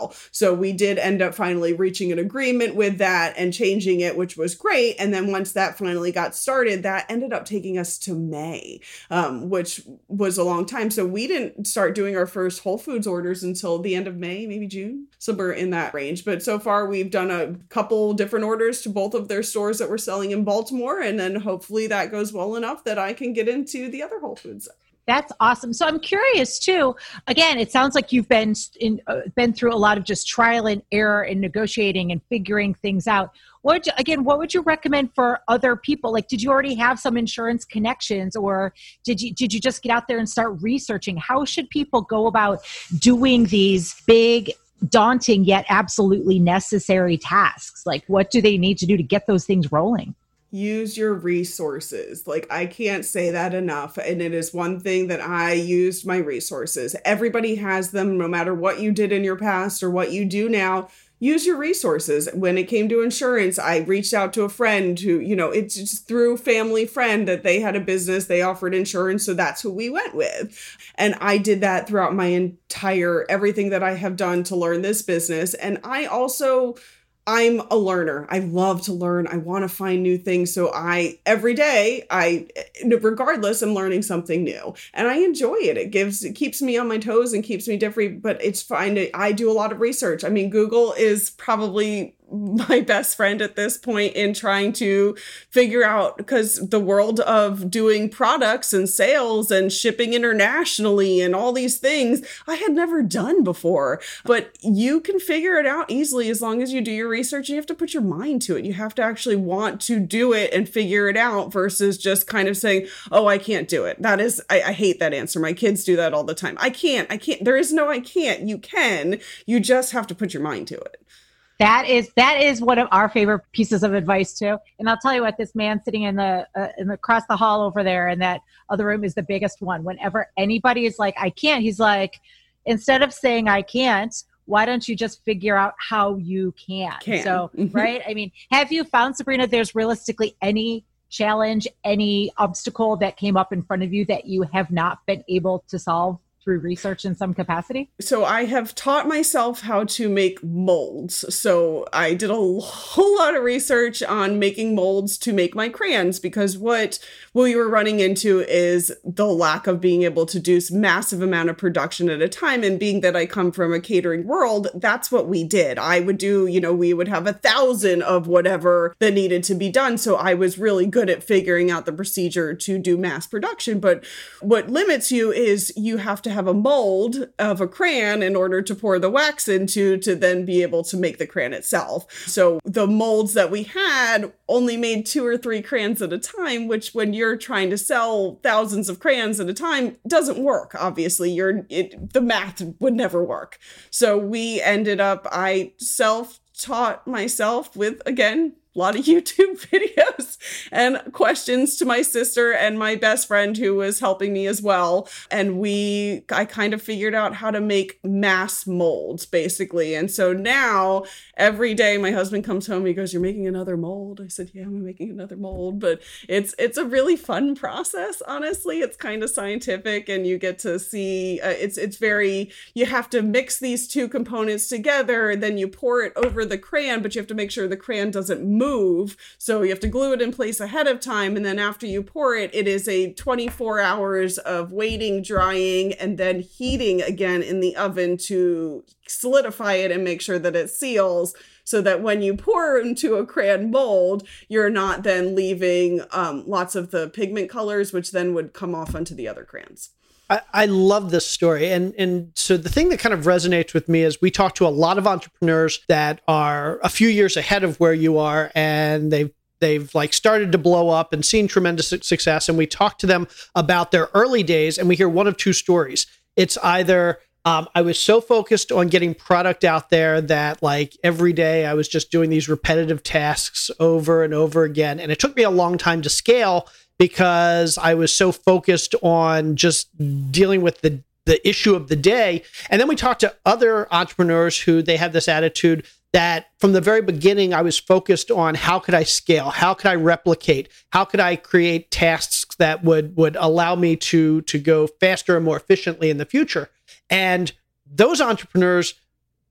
well. So we did end up finally reaching an agreement with that and changing it, which was great. And then once that finally got started, that ended up taking us to May, um, which was a long time. So we didn't start doing our first Whole Foods orders until the end of May, maybe June, somewhere in that range. But so far we've done a couple different orders to both of their stores that we're selling in Baltimore. And then hopefully that goes well enough that I can get into the other Whole Foods. That's awesome. So I'm curious too. Again, it sounds like you've been in, uh, been through a lot of just trial and error and negotiating and figuring things out. What would you, again, what would you recommend for other people? Like, did you already have some insurance connections, or did you did you just get out there and start researching? How should people go about doing these big, daunting yet absolutely necessary tasks? Like, what do they need to do to get those things rolling? Use your resources. Like, I can't say that enough. And it is one thing that I used my resources. Everybody has them, no matter what you did in your past or what you do now. Use your resources. When it came to insurance, I reached out to a friend who, you know, it's just through family friend that they had a business, they offered insurance. So that's who we went with. And I did that throughout my entire, everything that I have done to learn this business. And I also I'm a learner. I love to learn. I want to find new things. So I, every day, I, regardless, I'm learning something new and I enjoy it. It gives, it keeps me on my toes and keeps me different, but it's fine. I do a lot of research. I mean, Google is probably my best friend at this point in trying to figure out, because the world of doing products and sales and shipping internationally and all these things I had never done before. But you can figure it out easily as long as you do your research. You have to put your mind to it. You have to actually want to do it and figure it out versus just kind of saying, oh, I can't do it. That is, I, I hate that answer. My kids do that all the time. I can't, I can't. There is no I can't. You can. You just have to put your mind to it. That is that is one of our favorite pieces of advice too. And I'll tell you what, this man sitting in the uh, in the, across the hall over there in that other room is the biggest one. Whenever anybody is like, I can't, he's like, instead of saying I can't, why don't you just figure out how you can? can. So, Mm-hmm. right? I mean, have you found, Sabrina, there's realistically any challenge, any obstacle that came up in front of you that you have not been able to solve through research in some capacity? So I have taught myself how to make molds. So I did a whole lot of research on making molds to make my crayons, because what we were running into is the lack of being able to do massive amount of production at a time. And being that I come from a catering world, that's what we did. I would do, you know, we would have a thousand of whatever that needed to be done. So I was really good at figuring out the procedure to do mass production. But what limits you is you have to have a mold of a crayon in order to pour the wax into to then be able to make the crayon itself. So the molds that we had only made two or three crayons at a time, which when you're trying to sell thousands of crayons at a time doesn't work. Obviously, you're it, the math would never work. So we ended up, I self-taught myself with, again, a lot of YouTube videos and questions to my sister and my best friend who was helping me as well. And we, I kind of figured out how to make mass molds basically. And so now every day my husband comes home, he goes, "You're making another mold?" I said, "Yeah, I'm making another mold." But it's, it's a really fun process. Honestly, it's kind of scientific and you get to see, uh, it's, it's very, you have to mix these two components together. Then you pour it over the crayon, but you have to make sure the crayon doesn't move. Move. So you have to glue it in place ahead of time. And then after you pour it, it is a twenty-four hours of waiting, drying, and then heating again in the oven to solidify it and make sure that it seals, so that when you pour into a crayon mold, you're not then leaving um, lots of the pigment colors, which then would come off onto the other crayons. I, I love this story. And, and so the thing that kind of resonates with me is we talk to a lot of entrepreneurs that are a few years ahead of where you are, and they've They've like started to blow up and seen tremendous success. And we talk to them about their early days, and we hear one of two stories. It's either um, I was so focused on getting product out there that like every day I was just doing these repetitive tasks over and over again. And it took me a long time to scale because I was so focused on just dealing with the, the issue of the day. And then we talked to other entrepreneurs who they have this attitude that from the very beginning, I was focused on how could I scale? How could I replicate? How could I create tasks that would, would allow me to, to go faster and more efficiently in the future? And those entrepreneurs,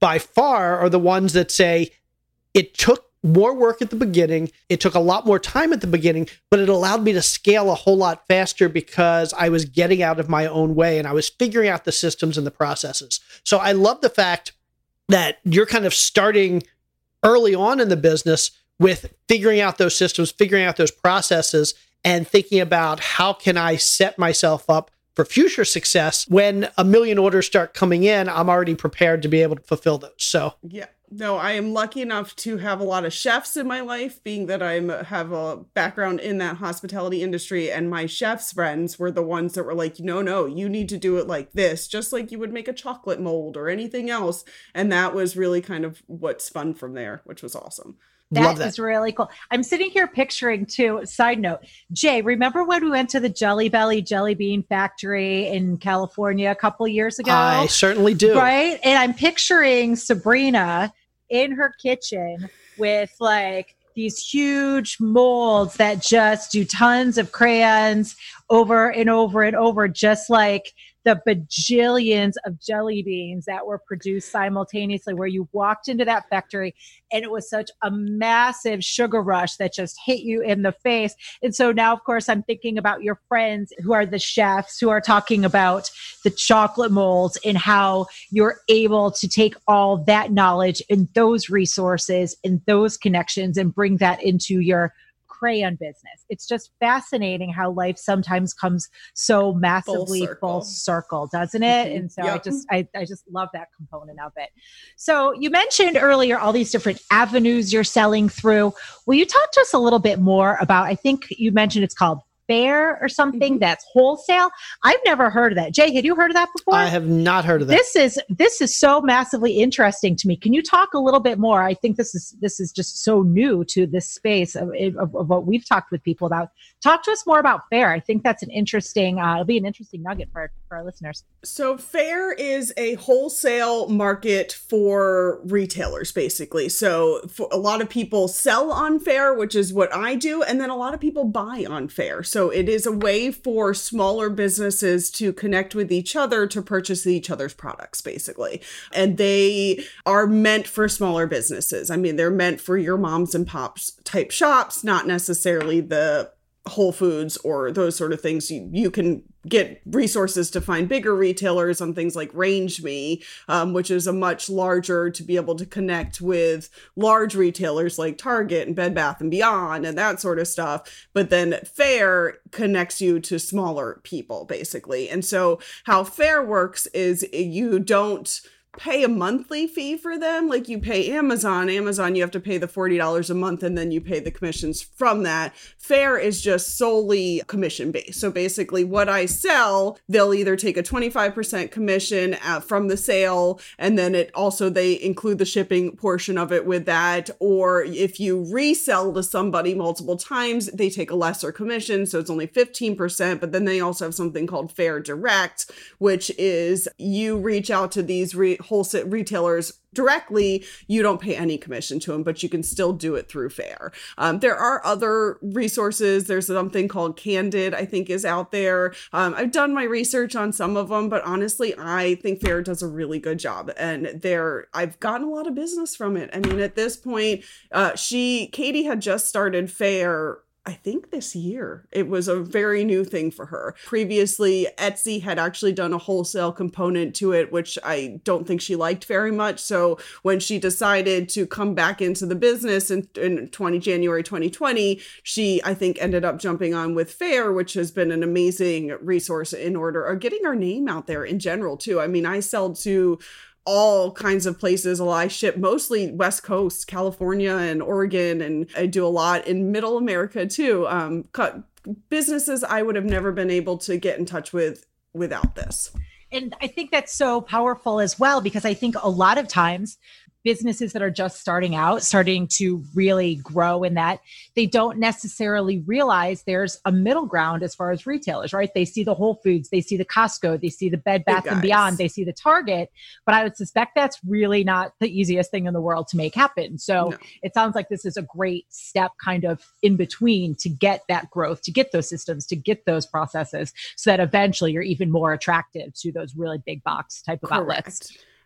by far are the ones that say it took more work at the beginning. It took a lot more time at the beginning, but it allowed me to scale a whole lot faster because I was getting out of my own way and I was figuring out the systems and the processes. So I love the fact that you're kind of starting early on in the business with figuring out those systems, figuring out those processes, and thinking about how can I set myself up for future success. When a million orders start coming in, I'm already prepared to be able to fulfill those. So yeah. No, I am lucky enough to have a lot of chefs in my life, being that I have a background in that hospitality industry, and my chefs' friends were the ones that were like, no, no, you need to do it like this, just like you would make a chocolate mold or anything else. And that was really kind of what spun from there, which was awesome. That, that is really cool. I'm sitting here picturing too, side note, Jay, remember when we went to the Jelly Belly Jelly Bean Factory in California a couple of years ago? I certainly do. Right? And I'm picturing Sabrina in her kitchen with like these huge molds that just do tons of crayons over and over and over, just like the bajillions of jelly beans that were produced simultaneously, where you walked into that factory and it was such a massive sugar rush that just hit you in the face. And so now, of course, I'm thinking about your friends who are the chefs who are talking about the chocolate molds and how you're able to take all that knowledge and those resources and those connections and bring that into your crayon business. It's just fascinating how life sometimes comes so massively full circle, full circle doesn't it? Mm-hmm. And so yep. I just, I, I just love that component of it. So you mentioned earlier all these different avenues you're selling through. Will you talk to us a little bit more about, I think you mentioned it's called Faire or something, mm-hmm. that's wholesale. I've never heard of that. Jay, had you heard of that before? I have not heard of that. This is this is so massively interesting to me. Can you talk a little bit more? I think this is this is just so new to this space of, of, of what we've talked with people about. Talk to us more about Faire. I think that's an interesting. Uh, it'll be an interesting nugget for for our listeners. So Faire is a wholesale market for retailers, basically. So for a lot of people sell on Faire, which is what I do, and then a lot of people buy on Faire. So it is a way for smaller businesses to connect with each other to purchase each other's products, basically. And they are meant for smaller businesses. I mean, they're meant for your moms and pops type shops, not necessarily the Whole Foods or those sort of things. You, you can get resources to find bigger retailers on things like Range Me, um, which is a much larger to be able to connect with large retailers like Target and Bed Bath and Beyond and that sort of stuff. But then Faire connects you to smaller people, basically. And so how Faire works is you don't pay a monthly fee for them like you pay Amazon. Amazon, you have to pay the forty dollars a month and then you pay the commissions from that. Faire is just solely commission based. So basically what I sell, they'll either take a twenty-five percent commission uh, from the sale, and then it also, they include the shipping portion of it with that. Or if you resell to somebody multiple times, they take a lesser commission. So it's only fifteen percent, but then they also have something called Faire Direct, which is you reach out to these re- wholesale retailers directly, you don't pay any commission to them, but you can still do it through Faire. Um, there are other resources. There's something called Candid, I think, is out there. Um, I've done my research on some of them, but honestly, I think Faire does a really good job, and there I've gotten a lot of business from it. I mean, at this point, uh, she, Katie had just started Faire I think this year. It was a very new thing for her. Previously, Etsy had actually done a wholesale component to it, which I don't think she liked very much. So when she decided to come back into the business in, in twenty January twenty twenty, she, I think, ended up jumping on with Faire, which has been an amazing resource in order of getting our name out there in general, too. I mean, I sell to all kinds of places. I ship mostly West Coast, California and Oregon, and I do a lot in Middle America too. Um, businesses I would have never been able to get in touch with without this. And I think that's so powerful as well, because I think a lot of times businesses that are just starting out, starting to really grow in that, they don't necessarily realize there's a middle ground as far as retailers, right? They see the Whole Foods, they see the Costco, they see the Bed Bath and Beyond, they see the Target, but I would suspect that's really not the easiest thing in the world to make happen. So no. It sounds like this is a great step kind of in between to get that growth, to get those systems, to get those processes, so that eventually you're even more attractive to those really big box type of Correct. outlets.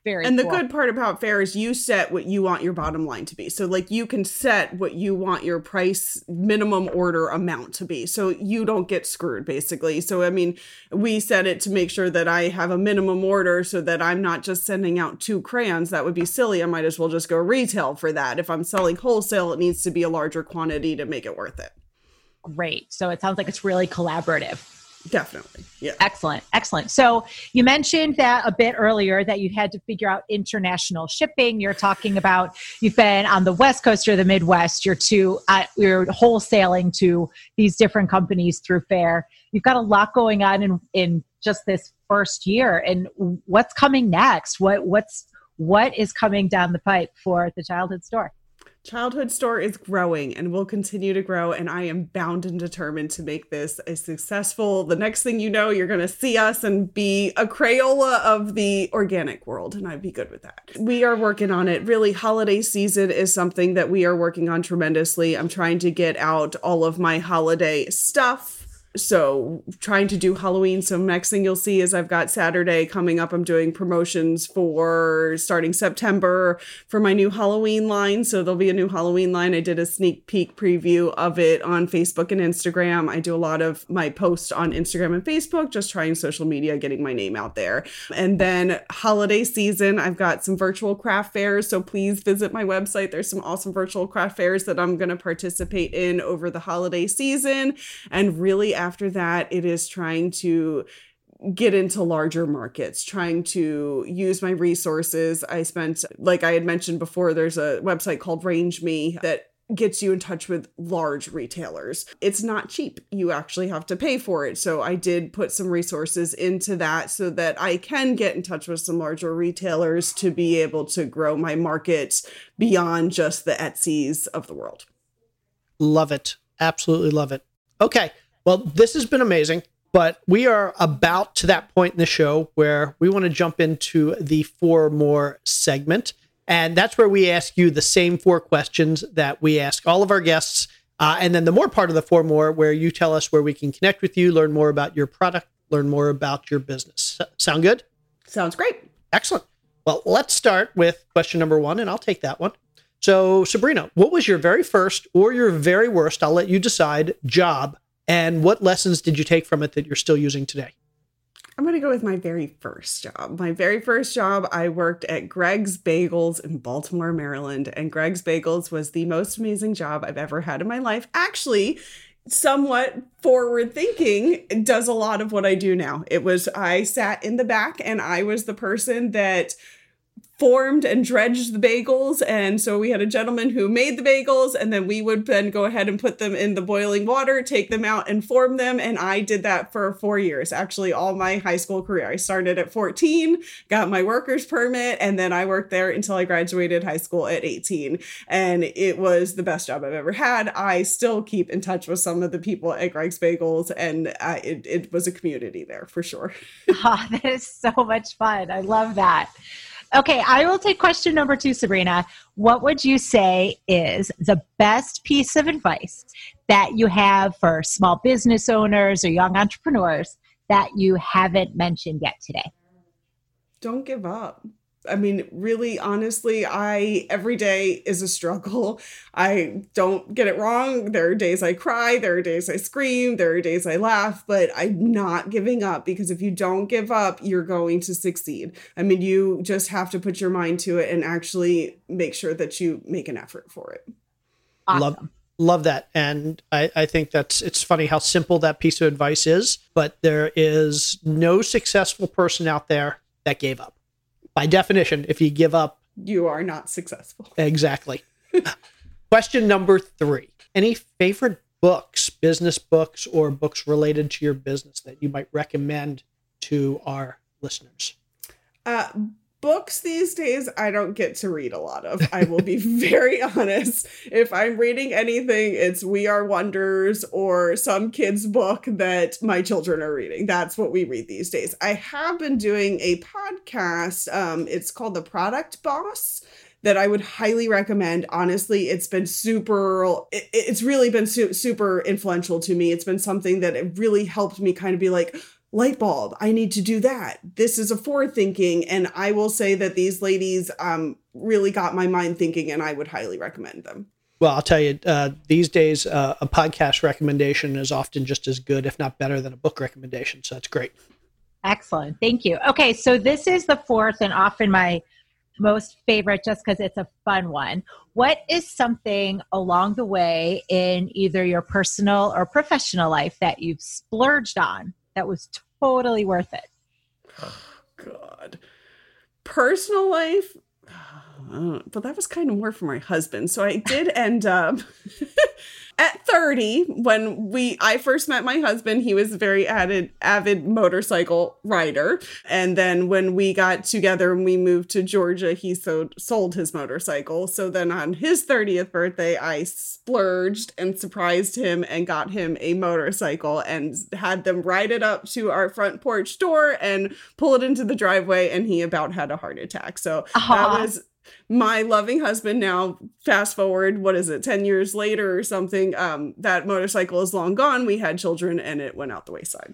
Very and the cool. good part about Fair is you set what you want your bottom line to be. So like you can set what you want your price minimum order amount to be. So you don't get screwed basically. So I mean, we set it to make sure that I have a minimum order so that I'm not just sending out two crayons. That would be silly. I might as well just go retail for that. If I'm selling wholesale, it needs to be a larger quantity to make it worth it. Great. So it sounds like it's really collaborative. Definitely. Yeah. Excellent. Excellent. So you mentioned that a bit earlier that you had to figure out international shipping. You're talking about you've been on the West Coast or the Midwest. You're to uh, you're wholesaling to these different companies through Fair. You've got a lot going on in in just this first year. And what's coming next? What what's what is coming down the pipe for the Childhood Store? Childhood Store is growing and will continue to grow, and I am bound and determined to make this a successful. The next thing you know, you're going to see us and be a Crayola of the organic world, and I'd be good with that. We are working on it. Really, holiday season is something that we are working on tremendously. I'm trying to get out all of my holiday stuff. So trying to do Halloween. So next thing you'll see is I've got Saturday coming up. I'm doing promotions for starting September for my new Halloween line. So there'll be a new Halloween line. I did a sneak peek preview of it on Facebook and Instagram. I do a lot of my posts on Instagram and Facebook, just trying social media, getting my name out there. And then holiday season, I've got some virtual craft fairs. So please visit my website. There's some awesome virtual craft fairs that I'm going to participate in over the holiday season. And really after that, it is trying to get into larger markets, trying to use my resources. I spent, like I had mentioned before, there's a website called Range Me that gets you in touch with large retailers. It's not cheap. You actually have to pay for it. So I did put some resources into that so that I can get in touch with some larger retailers to be able to grow my market beyond just the Etsy's of the world. Love it. Absolutely love it. Okay. Well, this has been amazing, but we are about to that point in the show where we want to jump into the four more segment. And that's where we ask you the same four questions that we ask all of our guests. Uh, and then the more part of the four more where you tell us where we can connect with you, learn more about your product, learn more about your business. Sound good? Sounds great. Excellent. Well, let's start with question number one, and I'll take that one. So, Sabrina, what was your very first or your very worst, I'll let you decide, job? And what lessons did you take from it that you're still using today? I'm going to go with my very first job. My very first job, I worked at Greg's Bagels in Baltimore, Maryland. And Greg's Bagels was the most amazing job I've ever had in my life. Actually, somewhat forward thinking, does a lot of what I do now. It was, I sat in the back and I was the person that formed and dredged the bagels. And so we had a gentleman who made the bagels, and then we would then go ahead and put them in the boiling water, take them out and form them. And I did that for four years, actually all my high school career. I started at fourteen, got my worker's permit, and then I worked there until I graduated high school at eighteen. And it was the best job I've ever had. I still keep in touch with some of the people at Greg's Bagels, and uh, it, it was a community there for sure. Oh, that is so much fun. I love that. Okay, I will take question number two, Sabrina. What would you say is the best piece of advice that you have for small business owners or young entrepreneurs that you haven't mentioned yet today? Don't give up. I mean, really, honestly, I, every day is a struggle. I don't get it wrong. There are days I cry. There are days I scream. There are days I laugh, but I'm not giving up, because if you don't give up, you're going to succeed. I mean, you just have to put your mind to it and actually make sure that you make an effort for it. Awesome. Love, love that. And I, I think that's, it's funny how simple that piece of advice is, but there is no successful person out there that gave up. By definition, if you give up, you are not successful. Exactly. Question number three. Any favorite books, business books, or books related to your business that you might recommend to our listeners? Uh, books these days, I don't get to read a lot of. I will be very honest. If I'm reading anything, it's We Are Wonders or some kid's book that my children are reading. That's what we read these days. I have been doing a podcast. Um, it's called The Product Boss, that I would highly recommend. Honestly, it's been super, it, it's really been su- super influential to me. It's been something that it really helped me kind of be like, light bulb, I need to do that. This is a forward thinking. And I will say that these ladies um, really got my mind thinking, and I would highly recommend them. Well, I'll tell you, uh, these days, uh, a podcast recommendation is often just as good, if not better, than a book recommendation. So that's great. Excellent. Thank you. Okay. So this is the fourth and often my most favorite just because it's a fun one. What is something along the way in either your personal or professional life that you've splurged on that was totally worth it? Oh, God. Personal life? Uh, but that was kind of more for my husband. So I did end up at thirty when we I first met my husband. He was a very avid avid motorcycle rider, and then when we got together and we moved to Georgia, he sold sold his motorcycle. So then on his thirtieth birthday, I splurged and surprised him and got him a motorcycle and had them ride it up to our front porch door and pull it into the driveway, and he about had a heart attack. So uh-huh. that was my loving husband. Now, fast forward, what is it, ten years later or something, um, that motorcycle is long gone. We had children and it went out the wayside.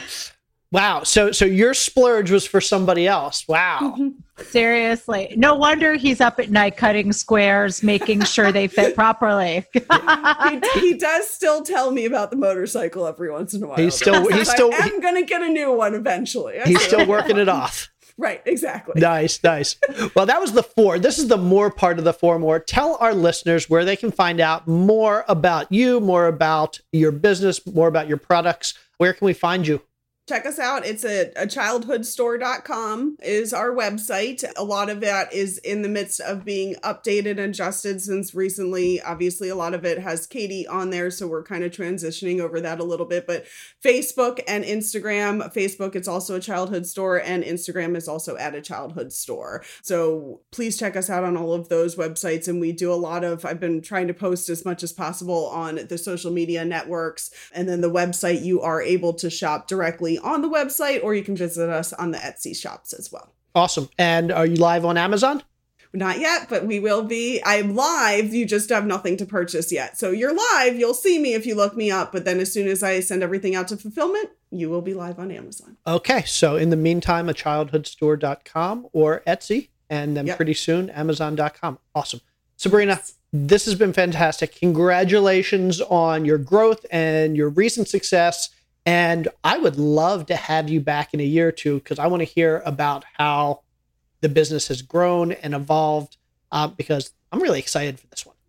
Wow. So so your splurge was for somebody else. Wow. Mm-hmm. Seriously. No wonder he's up at night cutting squares, making sure they fit properly. he, he does still tell me about the motorcycle every once in a while. He's still, he's still, I'm going to get a new one eventually. He's still working it off. Right, exactly. Nice, nice. Well, that was the four. This is the more part of the four more. Tell our listeners where they can find out more about you, more about your business, more about your products. Where can we find you? Check us out. It's a, a childhood store dot com is our website. A lot of that is in the midst of being updated and adjusted since recently. Obviously, a lot of it has Katie on there, so we're kind of transitioning over that a little bit. But Facebook and Instagram, Facebook, it's also a childhood store, and Instagram is also at a childhood store. So please check us out on all of those websites. And we do a lot of, I've been trying to post as much as possible on the social media networks. And then the website, you are able to shop directly on the website, or you can visit us on the Etsy shops as well. Awesome. And are you live on Amazon? Not yet, but we will be. I'm live. You just have nothing to purchase yet. So you're live. You'll see me if you look me up. But then as soon as I send everything out to fulfillment, you will be live on Amazon. Okay. So in the meantime, a childhood store dot com or Etsy, and then yep. pretty soon, amazon dot com. Awesome. Sabrina, this has been fantastic. Congratulations on your growth and your recent success. And I would love to have you back in a year or two, because I want to hear about how the business has grown and evolved, uh, because I'm really excited for this one.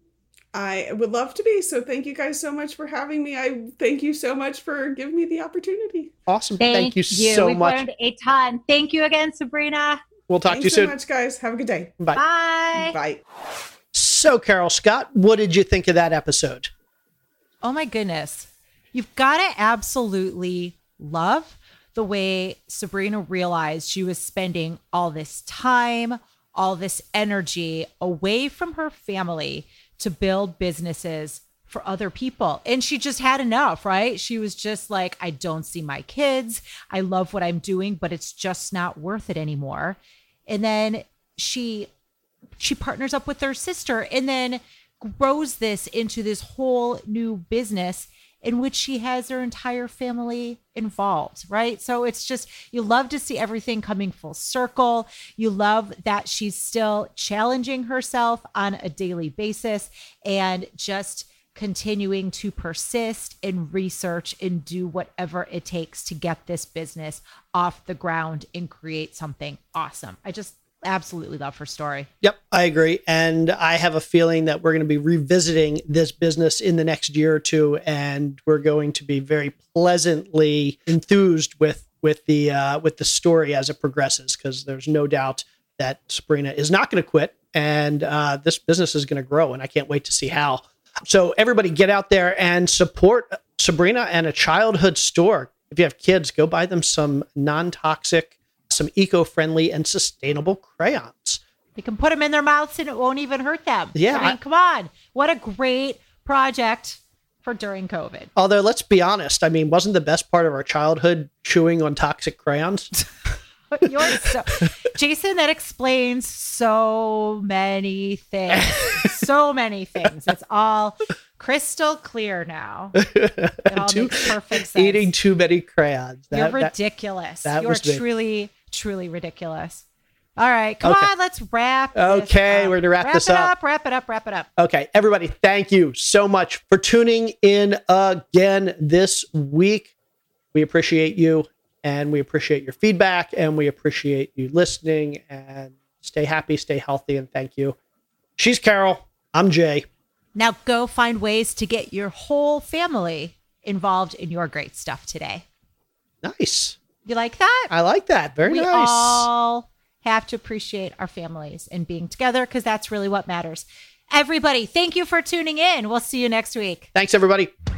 I would love to be. So thank you guys so much for having me. I thank you so much for giving me the opportunity. Awesome. Thank, thank you, you so We've much. Learned a ton. Thank you again, Sabrina. We'll talk Thanks to you soon. so much, guys. Have a good day. Bye. Bye. Bye. So, Carol Scott, what did you think of that episode? Oh my goodness. You've got to absolutely love the way Sabrina realized she was spending all this time, all this energy away from her family to build businesses for other people. And she just had enough, right? She was just like, I don't see my kids. I love what I'm doing, but it's just not worth it anymore. And then she she partners up with her sister and then grows this into this whole new business in which she has her entire family involved, right? So it's just, you love to see everything coming full circle. You love that she's still challenging herself on a daily basis and just continuing to persist and research and do whatever it takes to get this business off the ground and create something awesome. I just absolutely love her story. Yep, I agree. And I have a feeling that we're going to be revisiting this business in the next year or two, and we're going to be very pleasantly enthused with with the uh, with the story as it progresses, because there's no doubt that Sabrina is not going to quit, and uh, this business is going to grow, and I can't wait to see how. So everybody get out there and support Sabrina and a childhood store. If you have kids, go buy them some non-toxic, some eco-friendly and sustainable crayons. They can put them in their mouths and it won't even hurt them. Yeah. I mean, I, come on. What a great project for during COVID. Although, let's be honest. I mean, wasn't the best part of our childhood chewing on toxic crayons? You're so, Jason, that explains so many things. So many things. It's all crystal clear now. It all Too- makes perfect sense. Eating too many crayons. That, You're that- ridiculous. that You're was me. truly, truly ridiculous. All right, come Okay. on, let's wrap. this Okay, up. we're gonna wrap this it up. Wrap it up. Wrap it up. Okay, everybody, thank you so much for tuning in again this week. We appreciate you, and we appreciate your feedback, and we appreciate you listening. And stay happy, stay healthy, and thank you. She's Carol. I'm Jay. Now go find ways to get your whole family involved in your great stuff today. Nice. You like that? I like that. Very we nice. all have to appreciate our families and being together because that's really what matters. Everybody, thank you for tuning in. We'll see you next week. Thanks, everybody.